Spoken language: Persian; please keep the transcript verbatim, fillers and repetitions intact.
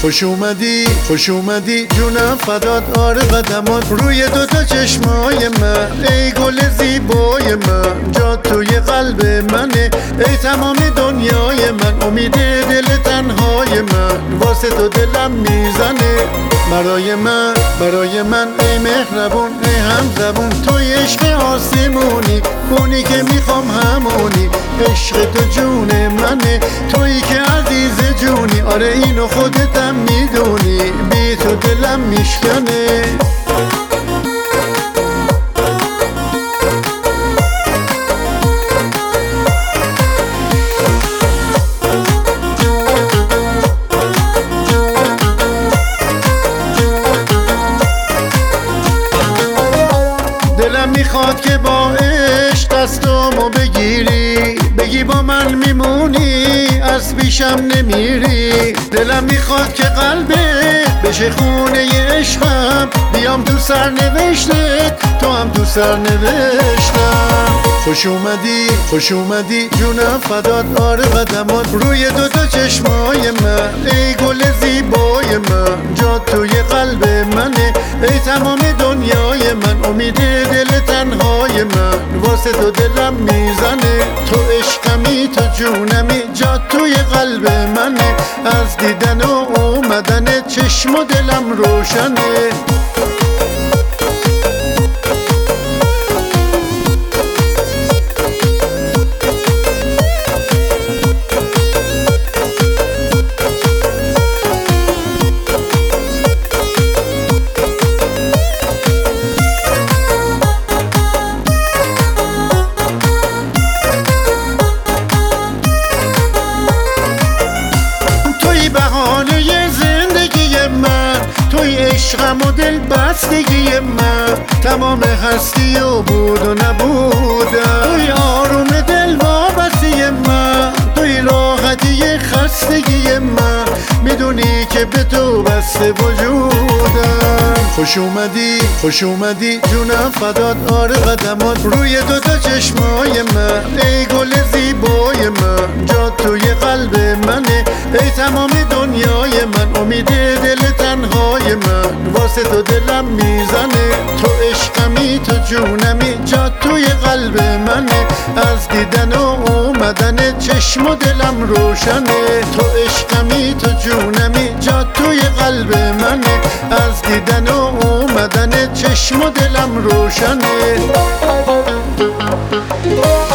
خوش اومدی خوش اومدی جونم فدات آره قدمات روی دوتا چشمای من ای گل زیبای من جا توی قلب منه ای تمام دنیای من امید دل تنهای من واسه تو دلم میزنه برای من برای من ای مهربون ای همزبون توی عشق آسمونی اونی که میخوام همونی عشق تو جون منه تویی که عزیز جونی آره اینو خودتم میدونی بی تو دلم میشکنه دلم میخواد که با عشق دستامو بگیری بگی با من میمونی از پیشم نمیری دلم میخواد که قلبت بشه خونه عشقم بیام تو سرنوشتت تو هم تو سرنوشتم خوش اومدی خوش اومدی جونم فدات آره قدمات روی دوتا چشمای من ای گل زیبای من جا توی قلب منه ای تمام دنیای من امید دل تنهای من واسه تو دلم میزنه تو عشقمی تو جونمی جا توی قلب منه از دیدن و اومدن چشم و دلم روشنه بهانه زندگی من توی عشقم و دل بستگی من تمام هستی و بود و نبودم توی آروم دل وابستی من توی راحتی خستگی من میدونی که به تو بسته وجودم خوش اومدی خوش اومدی جونم فدات آره قدمات روی دوتا چشمای من ای گل زیبای من جا توی قلب منه ای تمام دنیای من امید دل تنهای من واسه تو دلم میزنه تو عشقمی تو جونمی جا توی قلب منه از دیدن و اومدن چشم و دلم روشنه تو عشقمی تو جونمی جا توی قلب منه از دیدن و اومدن چشم و دلم روشنه